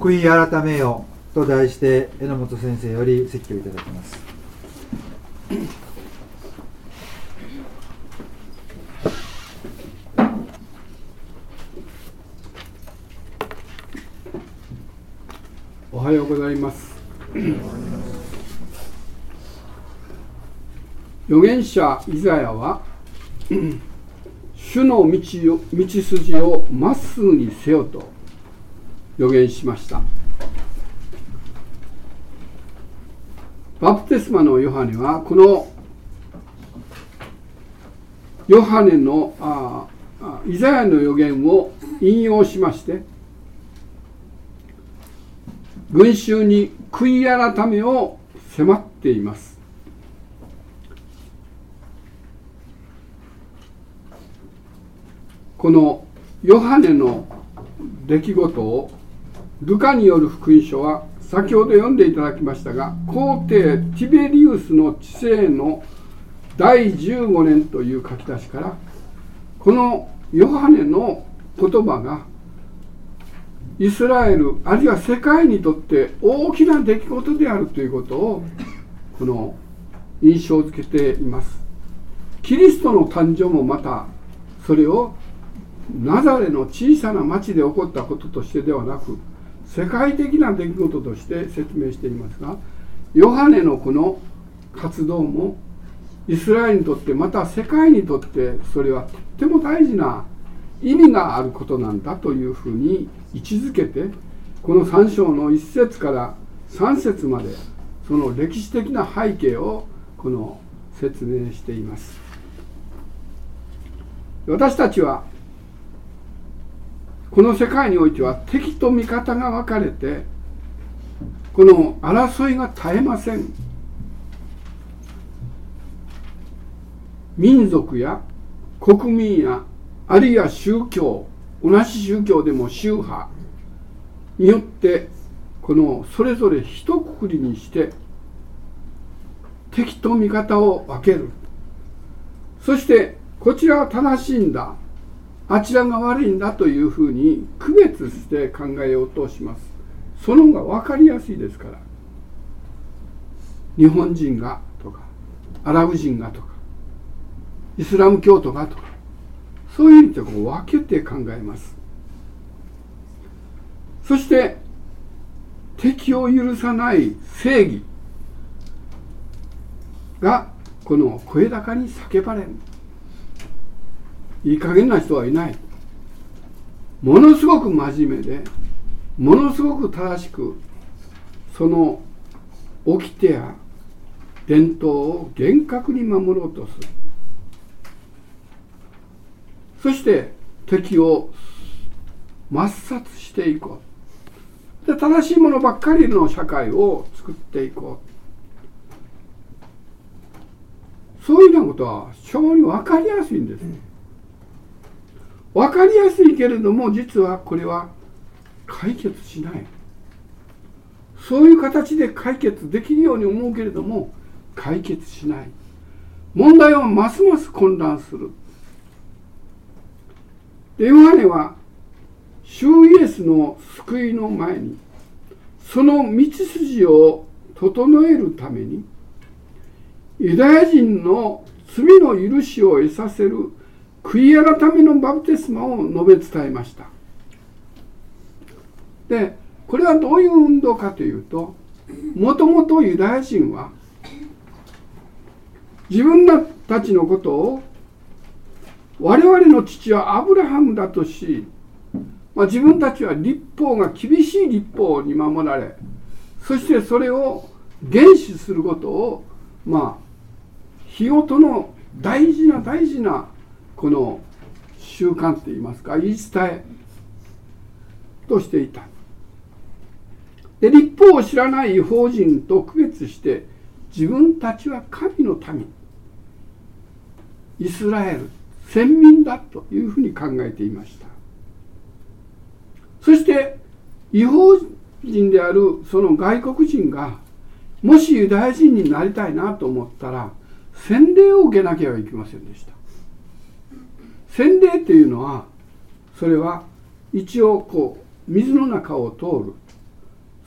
悔い改めよと題して榎本先生より説教いただきます。 おはようございます。預言者イザヤは主の道筋をまっすぐにせよと預言しました。バプテスマのヨハネはこのヨハネのイザヤの預言を引用しまして、群衆に悔い改めを迫っています。このヨハネの出来事をルカによる福音書は先ほど読んでいただきましたが、皇帝ティベリウスの治世の第15年という書き出しから、このヨハネの言葉がイスラエルあるいは世界にとって大きな出来事であるということをこの印象づけています。キリストの誕生もまたそれをナザレの小さな町で起こったこととしてではなく、世界的な出来事として説明していますが、ヨハネのこの活動もイスラエルにとってまた世界にとってそれはとっても大事な意味があることなんだというふうに位置づけて、この3章の1節から3節までその歴史的な背景をこの説明しています。私たちはこの世界においては敵と味方が分かれて、この争いが絶えません。民族や国民やあるいは宗教、同じ宗教でも宗派によってこのそれぞれ一括りにして敵と味方を分ける。そしてこちらは正しいんだ、あちらが悪いんだというふうに区別して考えようとします。その方が分かりやすいですから。日本人がとかアラブ人がとかイスラム教徒がとか、そういう意味でこう分けて考えます。そして敵を許さない正義がこの声高に叫ばれる。いい加減な人はいない。ものすごく真面目で、ものすごく正しくその掟や伝統を厳格に守ろうとする。そして敵を抹殺していこう。で、正しいものばっかりの社会を作っていこう。そういうようなことは非常に分かりやすいんです。分かりやすいけれども、実はこれは解決しない。そういう形で解決できるように思うけれども解決しない。問題はますます混乱する。で、ヨハネは主イエスの救いの前にその道筋を整えるためにユダヤ人の罪の許しを得させる悔い改めのバプテスマを述べ伝えました。で、これはどういう運動かというと、もともとユダヤ人は自分たちのことを我々の父はアブラハムだとし、自分たちは立法が厳しい立法に守られ、そしてそれを厳守することを日ごとの大事なこの習慣といいますか、言い伝えとしていた。で、立法を知らない異邦人と区別して自分たちは神の民、イスラエル先民だというふうに考えていました。そして異邦人であるその外国人がもしユダヤ人になりたいなと思ったら洗礼を受けなければいけませんでした。洗礼というのは、それは一応水の中を通る、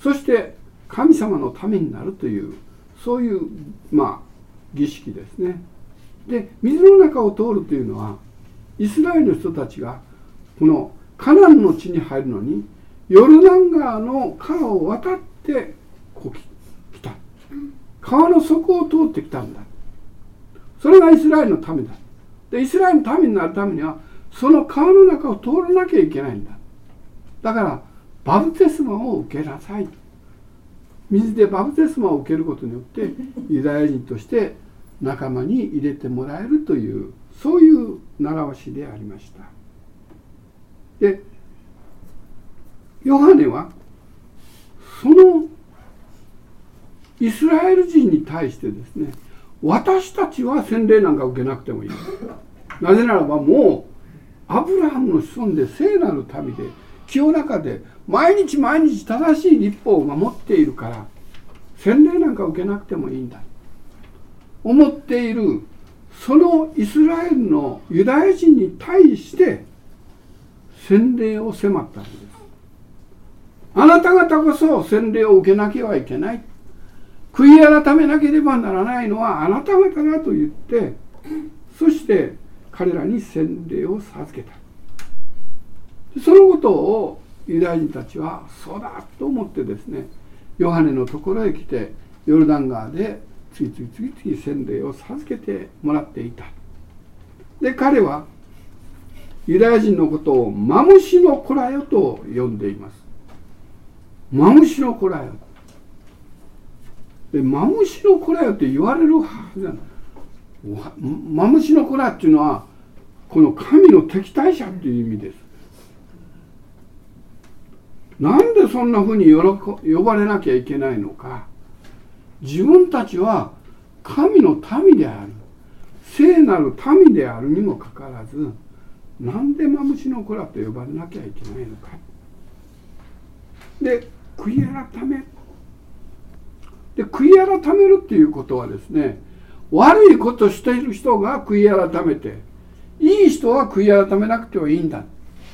そして神様のためになるという、そういう儀式ですね。で、水の中を通るというのは、イスラエルの人たちがこのカナンの地に入るのにヨルダン川の川を渡って来た。川の底を通ってきたんだ。それがイスラエルのためだ。で、イスラエルのためになるためにはその川の中を通らなきゃいけないんだ。だからバプテスマを受けなさい。水でバプテスマを受けることによってユダヤ人として仲間に入れてもらえるという、そういう習わしでありました。で、ヨハネはそのイスラエル人に対してですね、私たちは洗礼なんか受けなくてもいい。なぜならばもうアブラハムの子孫で聖なる民で清らかで毎日毎日正しい律法を守っているから洗礼なんか受けなくてもいいんだ思っている、そのイスラエルのユダヤ人に対して洗礼を迫ったんです。あなた方こそ洗礼を受けなければいけない、悔い改めなければならないのはあなた方だと言って、そして彼らに洗礼を授けた。そのことをユダヤ人たちはそうだと思ってですね、ヨハネのところへ来てヨルダン川で次々洗礼を授けてもらっていた。で、彼はユダヤ人のことをマムシの子らよと呼んでいます。マムシの子らよ。で、マムシの子らよって言われるはずじゃない。マムシの子らっていうのはこの神の敵対者っていう意味です。なんでそんなふうに呼ばれなきゃいけないのか。自分たちは神の民である、聖なる民であるにもかかわらず、なんでマムシの子らと呼ばれなきゃいけないのか。で、悔い改め。で、悔い改めるっていうことはですね、悪いことしている人が悔い改めて、いい人は悔い改めなくてはいいんだ。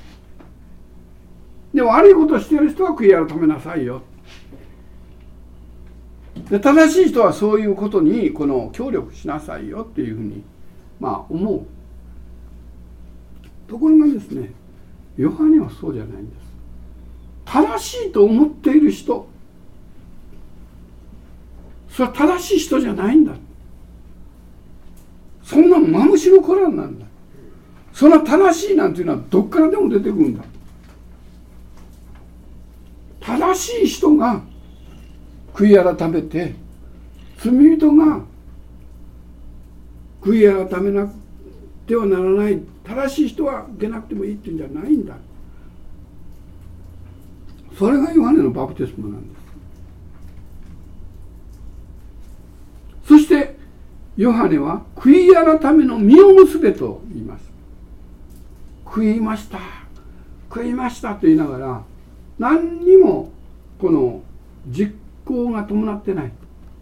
で、悪いことしている人は悔い改めなさいよ。で、正しい人はそういうことに協力しなさいよっていうふうに思う。ところがですね、ヨハネはそうじゃないんです。正しいと思っている人、それは正しい人じゃないんだ。そんなマムシの子らなんだ。そんな正しいなんていうのはどっからでも出てくるんだ。正しい人が悔い改めて、罪人が悔い改めなくてはならない、正しい人は受けなくてもいいっていうんじゃないんだ。それがヨハネのバプテスマなんです。そしてヨハネは悔い改めの実を結べと言います。悔いました悔いましたと言いながら何にもこの実行が伴ってない。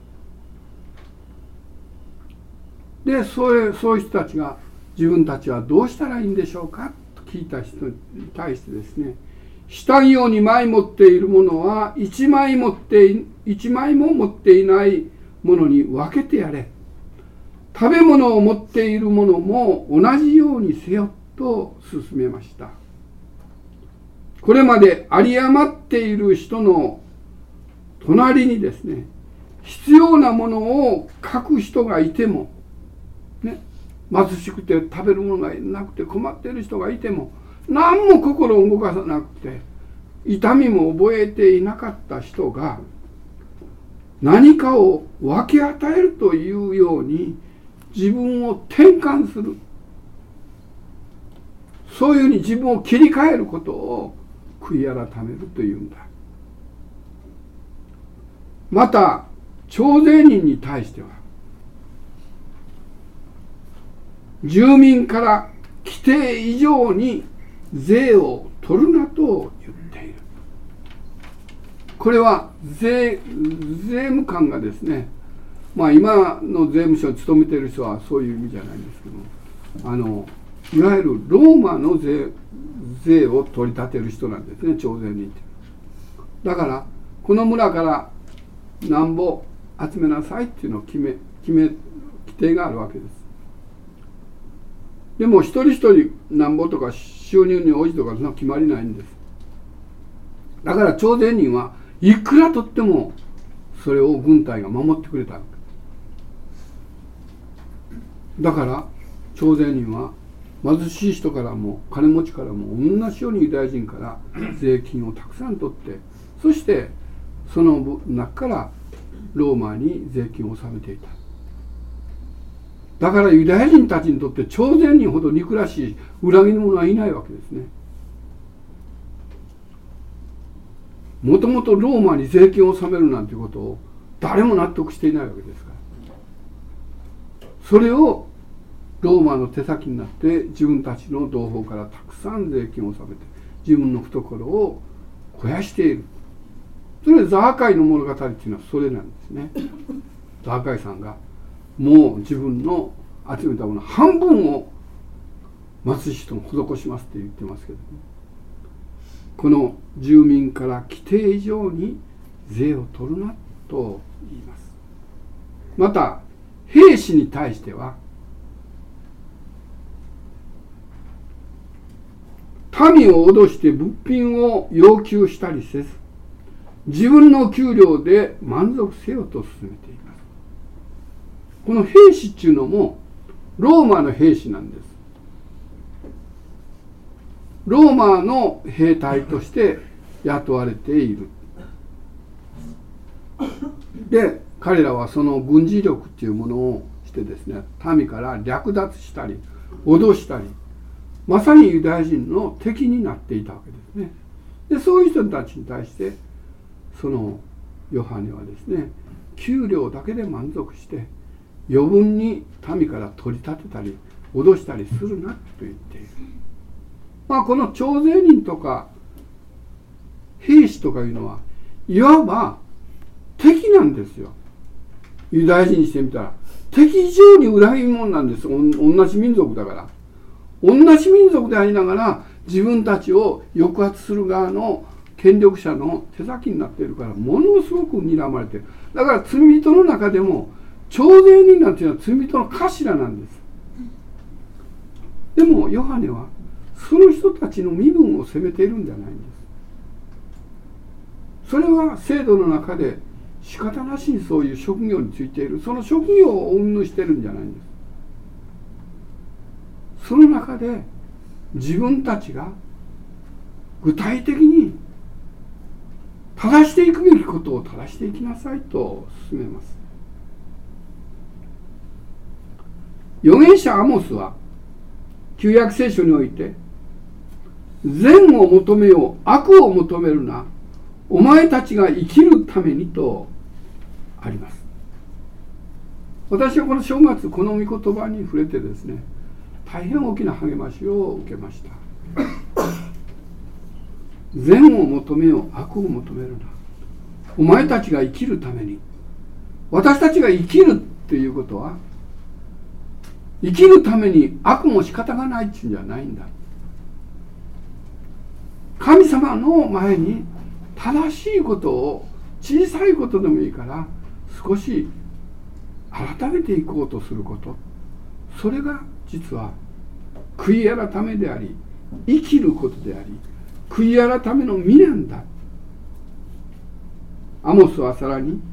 で、そういう人たちが自分たちはどうしたらいいんでしょうかと聞いた人に対してですね、下着を2枚持っている者は1枚も持っていない者に分けてやれ。食べ物を持っている者も同じようにせよと勧めました。これまで有り余っている人の隣にですね、必要なものを書く人がいても、ね、貧しくて食べるものがなくて困っている人がいても、何も心を動かさなくて痛みも覚えていなかった人が何かを分け与えるというように自分を転換する、そういうふうに自分を切り替えることを悔い改めるというんだ。また徴税人に対しては住民から規定以上に税を取るなと言っている。これは税務官がですね、今の税務署に勤めている人はそういう意味じゃないんですけど、いわゆるローマの税を取り立てる人なんですね、徴税人って。だからこの村からなんぼ集めなさいっていうのを規定があるわけです。でも一人一人なんぼとか収入に応じとかそんな決まりないんです。だから徴税人はいくら取ってもそれを軍隊が守ってくれたわけだから、徴税人は貧しい人からも金持ちからも同じようにユダヤ人から税金をたくさん取って、そしてその中からローマに税金を納めていた。だからユダヤ人たちにとって徴税人ほど憎らしい裏切り者はいないわけですね。もともとローマに税金を納めるなんていうことを誰も納得していないわけですから、それをローマの手先になって自分たちの同胞からたくさん税金を納めて自分の懐を肥やしている。それでザーカイの物語っていうのはそれなんですね。ザーカイさんがもう自分の集めたもの半分を貧しい人に施しますって言ってますけどね。この住民から規定以上に税を取るなと言います。また兵士に対しては民を脅して物品を要求したりせず、自分の給料で満足せよと勧めています。この兵士っていうのもローマの兵士なんです。ローマの兵隊として雇われている。で、彼らはその軍事力っていうものをしてですね、民から略奪したり脅したり、まさにユダヤ人の敵になっていたわけですね。で、そういう人たちに対してそのヨハネはですね、給料だけで満足して余分に民から取り立てたり脅したりするなと言っている。この徴税人とか兵士とかいうのはいわば敵なんですよ。ユダヤ人にしてみたら敵以上に裏切り者なんです。同じ民族だから。同じ民族でありながら自分たちを抑圧する側の権力者の手先になっているから、ものすごく睨まれている。だから罪人の中でも徴税人なんていうのは罪人の頭なんです。でもヨハネはその人たちの身分を責めているんじゃないんです。それは制度の中で仕方なしにそういう職業についている、その職業を云々してるんじゃないんです。その中で自分たちが具体的に正していくべきことを正していきなさいと勧めます。預言者アモスは旧約聖書において、善を求めよう、悪を求めるな、お前たちが生きるためにとあります。私はこの正月この御言葉に触れてですね、大変大きな励ましを受けました。善を求めよう、悪を求めるな、お前たちが生きるために。私たちが生きるっていうことは、生きるために悪も仕方がないっていうんじゃないんだ。神様の前に正しいことを、小さいことでもいいから少し改めていこうとすること、それが実は悔い改めであり、生きることであり、悔い改めの実なんだ。アモスはさらに、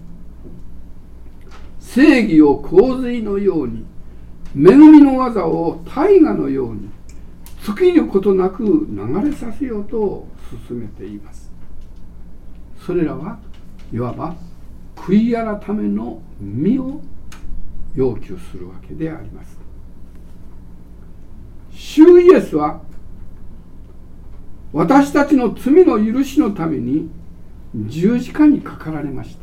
正義を洪水のように、恵みの技を大河のように尽きることなく流れさせようと進めています。それらはいわば悔い改めの実を要求するわけであります。主イエスは私たちの罪の許しのために十字架にかかられました。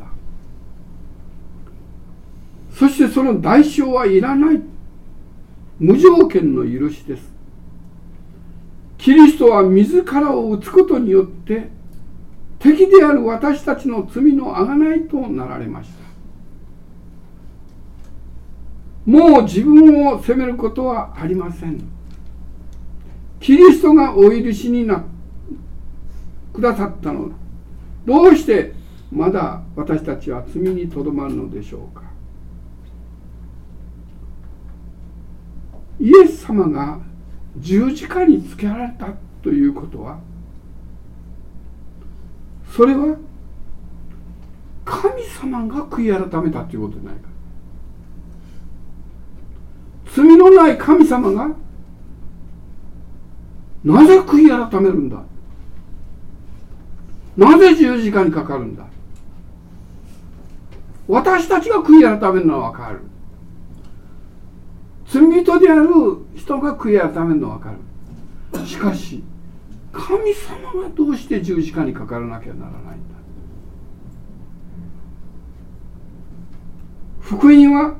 そしてその代償はいらない、無条件の許しです。キリストは自らを打つことによって敵である私たちの罪の贖いとなられました。もう自分を責めることはありません。キリストがお許しにくださったのだ。どうしてまだ私たちは罪にとどまるのでしょうか。イエス様が十字架につけられたということは、それは神様が悔い改めたということじゃないか。罪のない神様がなぜ悔い改めるんだ、なぜ十字架にかかるんだ。私たちが悔い改めるのは分かる。罪人である人が悔い改めるのは分かる。しかし神様がどうして十字架にかからなきゃならないんだ。福音は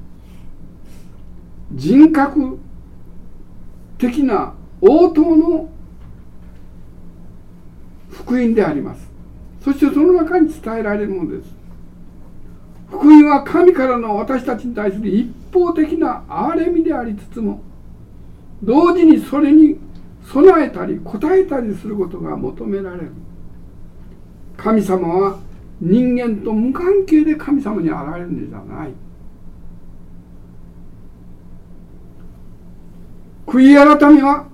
人格的な応答の福音であります。そしてその中に伝えられるものです。福音は神からの私たちに対する一方的な憐れみでありつつも、同時にそれに備えたり応えたりすることが求められる。神様は人間と無関係で神様に現れるのじゃない。悔い改めは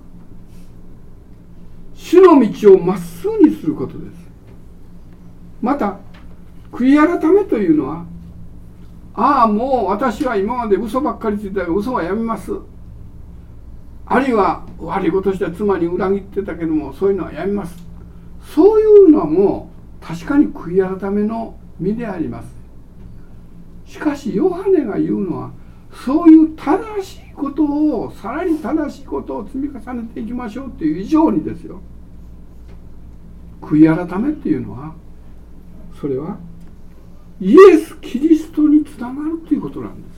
主の道をまっすぐにすることです。また悔い改めというのは、ああもう私は今まで嘘ばっかりついてたから嘘はやめます、あるいは悪いことして妻に裏切ってたけどもそういうのはやめます、そういうのはもう確かに悔い改めの身であります。しかしヨハネが言うのは、そういう正しいことを、さらに正しいことを積み重ねていきましょうという以上にですよ、悔い改めっていうのは、それはイエス・キリストにつながるということなんです。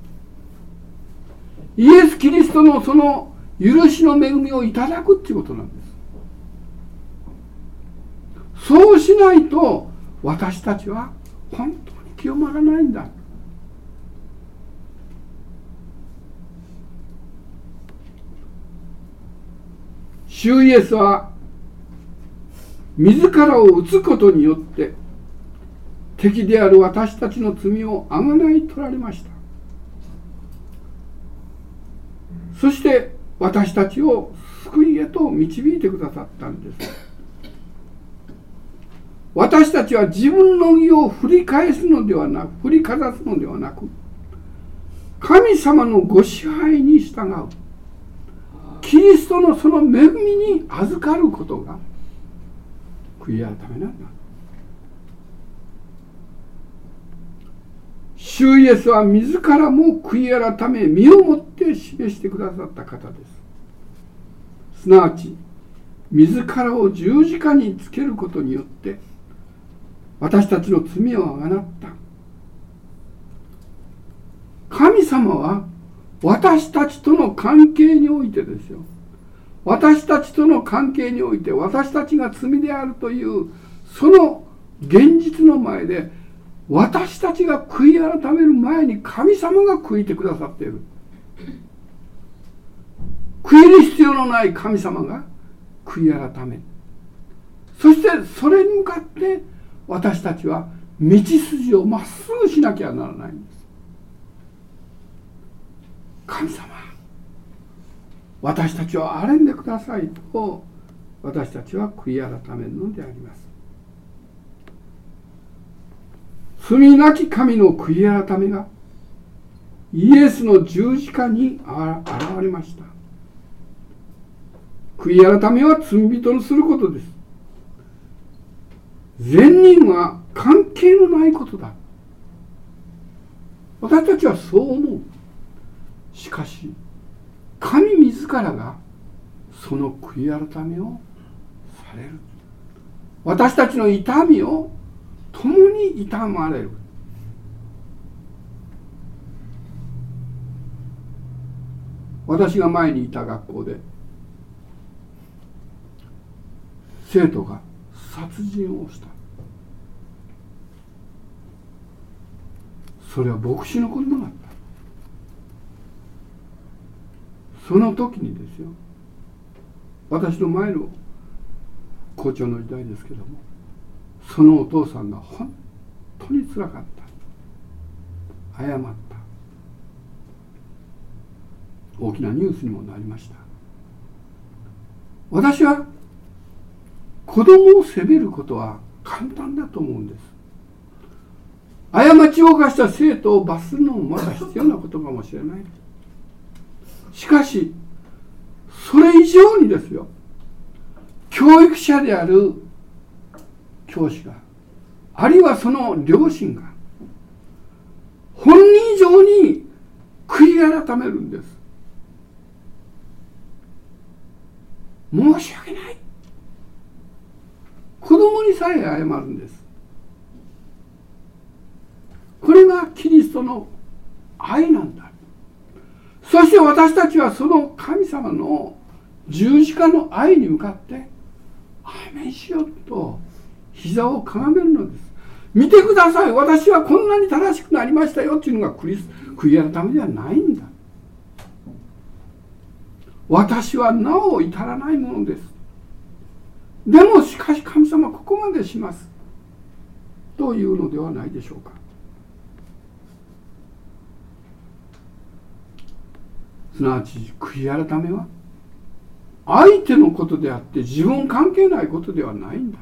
イエス・キリストのその許しの恵みをいただくということなんです。そうしないと私たちは本当に清まらないんだ。主イエスは自らを打つことによって敵である私たちの罪をあがない取られました。そして私たちを救いへと導いてくださったんです。私たちは自分の義を振りかざすのではなく、神様のご支配に従う、キリストのその恵みに預かることが悔い改めなんだ。主イエスは自らも悔い改め身をもって示してくださった方です。すなわち自らを十字架につけることによって私たちの罪をあがなった。神様は私たちとの関係においてですよ、私たちとの関係において私たちが罪であるというその現実の前で、私たちが悔い改める前に神様が悔いてくださっている。悔いる必要のない神様が悔い改め、そしてそれに向かって私たちは道筋をまっすぐしなきゃならないんです。神様、私たちを憐れんでくださいと私たちは悔い改めるのであります。罪なき神の悔い改めがイエスの十字架に現れました。悔い改めは罪人のすることです。善人は関係のないことだ。私たちはそう思う。しかし神自らがその悔い改めをされる。私たちの痛みを共に痛まれる。私が前にいた学校で生徒が殺人をした。それは牧師の子供だった。その時にですよ、私の前の校長の時代ですけども、 そのお父さんが本当につらかった、謝った、大きなニュースにもなりました。私は子供を責めることは簡単だと思うんです。過ちを犯した生徒を罰するのもまた必要なことかもしれない。しかしそれ以上にですよ、教育者である教師が、あるいはその両親が本人以上に悔い改めるんです。申し訳ない。子供にさえ謝るんです。これがキリストの愛なんだ。そして私たちはその神様の十字架の愛に向かってアーメンしようと膝をかがめるのです。見てください、私はこんなに正しくなりましたよっていうのが悔い改めではないんだ。私はなお至らないものです。でもしかし神様はここまでしますというのではないでしょうか。すなわち悔い改めは相手のことであって自分関係ないことではないんだ。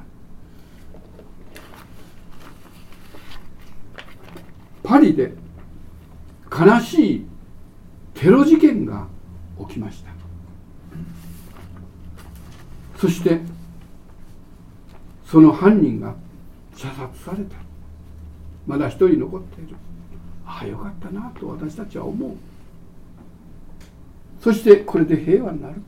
パリで悲しいテロ事件が起きました。そしてその犯人が射殺された。まだ一人残っている。ああよかったなと私たちは思う。そしてこれで平和になる。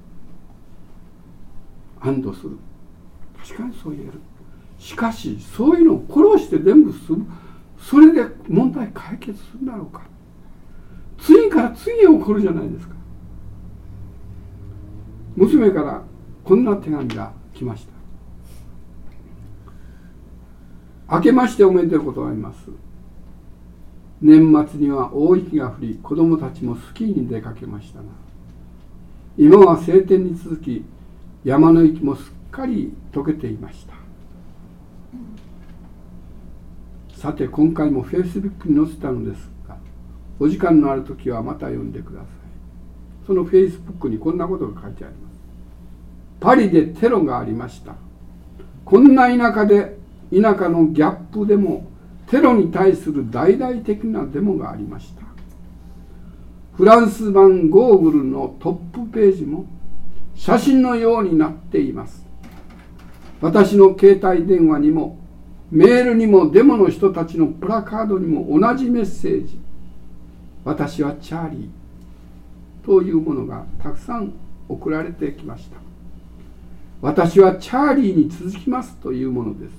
安堵する。確かにそう言える。しかしそういうのを殺して全部する、それで問題解決するんだろうか。次から次へ起こるじゃないですか。娘からこんな手紙が来ました。明けましておめでとうございます。年末には大雪が降り、子供たちもスキーに出かけましたが、今は晴天に続き山の雪もすっかり溶けていました。さて今回もフェイスブックに載せたのですが、お時間のあるときはまた読んでください。そのフェイスブックにこんなことが書いてあります。パリでテロがありました。こんな田舎のギャップでもテロに対する大々的なデモがありました。フランス版ゴーグルのトップページも写真のようになっています。私の携帯電話にもメールにもデモの人たちのプラカードにも同じメッセージ、私はチャーリーというものがたくさん送られてきました。私はチャーリーに続きますというものです。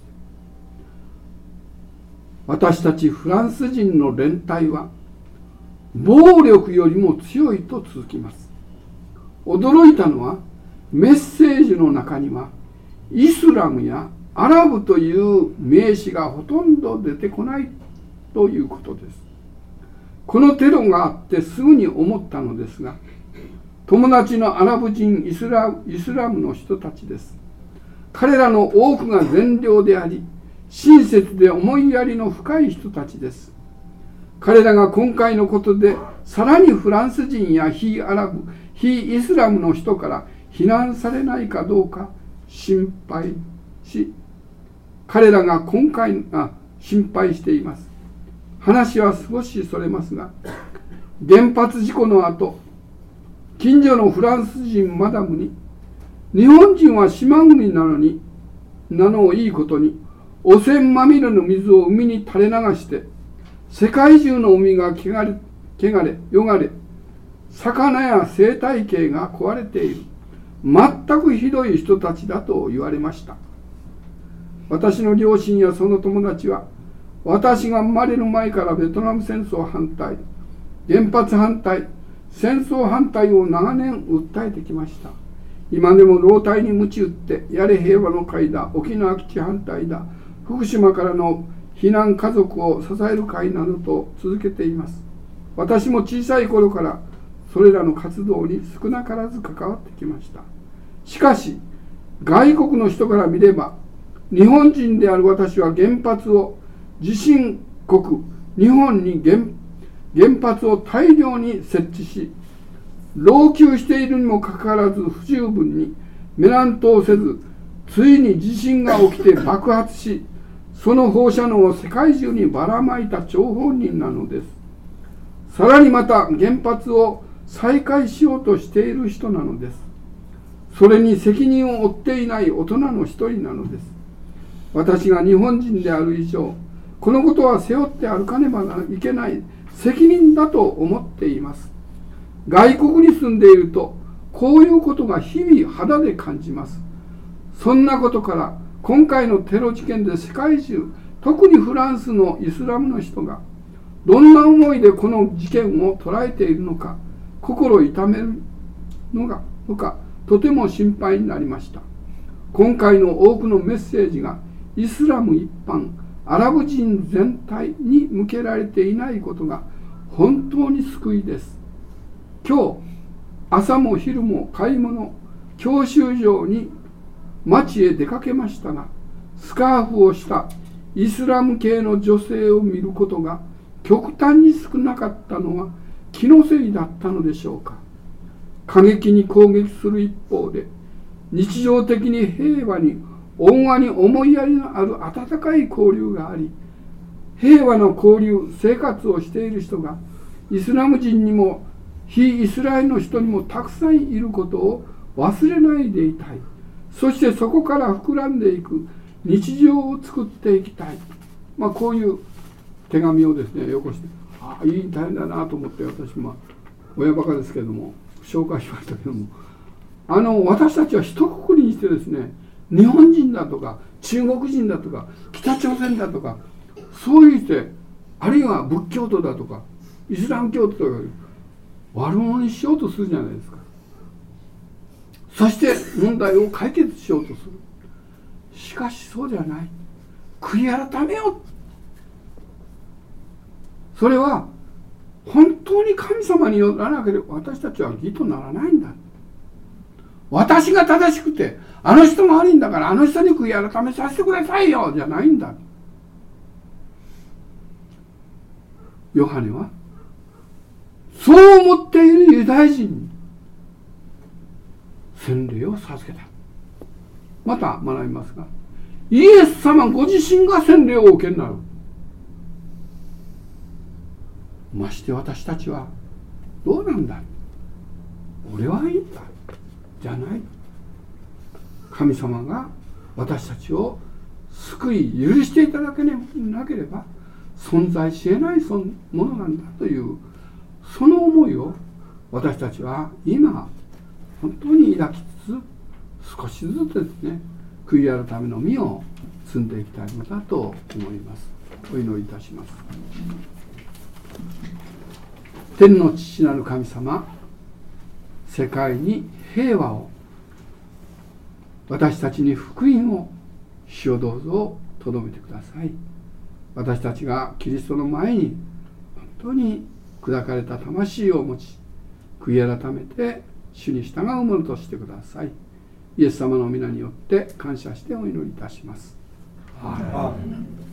私たちフランス人の連帯は暴力よりも強いと続きます。驚いたのはメッセージの中にはイスラムやアラブという名詞がほとんど出てこないということです。このテロがあってすぐに思ったのですが、友達のアラブ人イスラムの人たちです。彼らの多くが善良であり、親切で思いやりの深い人たちです。彼らが今回のことでさらにフランス人や非アラブ、非イスラムの人から非難されないかどうか心配し、彼らが今回心配しています。話は少しそれますが、原発事故の後、近所のフランス人マダムに、日本人は島国なのをいいことに、汚染まみれの水を海に垂れ流して、世界中の海がよがれ、魚や生態系が壊れている。全くひどい人たちだと言われました。私の両親やその友達は、私が生まれる前からベトナム戦争反対、原発反対、戦争反対を長年訴えてきました。今でも老体に鞭打って、やれ平和の会だ、沖縄基地反対だ、福島からの避難家族を支える会などと続けています。私も小さい頃からそれらの活動に少なからず関わってきました。しかし外国の人から見れば、 日本人である私は原発を地震国日本に原発を大量に設置し、老朽しているにもかかわらず不十分にメラントをせず、ついに地震が起きて爆発し、その放射能を世界中にばらまいた張本人なのです。さらにまた原発を再開しようとしている人なのです。それに責任を負っていない大人の一人なのです。私が日本人である以上、このことは背負って歩かねばいけない責任だと思っています。外国に住んでいると、こういうことが日々肌で感じます。そんなことから、今回のテロ事件で世界中、特にフランスのイスラムの人が、どんな思いでこの事件を捉えているのか、心痛めるのか、とても心配になりました。今回の多くのメッセージが、イスラム一般、アラブ人全体に向けられていないことが本当に救いです。今日、朝も昼も買い物、教習所に街へ出かけましたが、スカーフをしたイスラム系の女性を見ることが極端に少なかったのは気のせいだったのでしょうか。過激に攻撃する一方で、日常的に平和に温和に思いやりのある温かい交流があり、平和の交流生活をしている人がイスラム人にも非イスラエルの人にもたくさんいることを忘れないでいたい。そしてそこから膨らんでいく日常を作っていきたい。こういう手紙をですねよこして、いい大変だなと思って、私も親バカですけれども紹介しましたけども、私たちは一括りにしてですね、日本人だとか中国人だとか北朝鮮だとか、そういう人、あるいは仏教徒だとかイスラム教徒とか悪者にしようとするじゃないですか。そして問題を解決しようとする。しかしそうではない。悔い改めよう。それは本当に神様によらなければ私たちは義とならないんだ。私が正しくて、あの人が悪いんだからあの人に悔い改めさせてくださいよじゃないんだ。ヨハネはそう思っているユダヤ人に洗礼を授けた。また学びますが、イエス様ご自身が洗礼をお受けになる。まして私たちはどうなんだ、俺はいいんだじゃない。神様が私たちを救い許していただけなければ存在し得ないものなんだという、その思いを私たちは今本当に抱きつつ、少しずつですね、悔い改めの実を積んでいきたいのだと思います。お祈りいたします。天の父なる神様、世界に平和を、私たちに福音を、主をどうぞとどめてください。私たちがキリストの前に本当に砕かれた魂を持ち、悔い改めて主に従うものとしてください。イエス様の皆によって感謝してお祈りいたします。アーメン。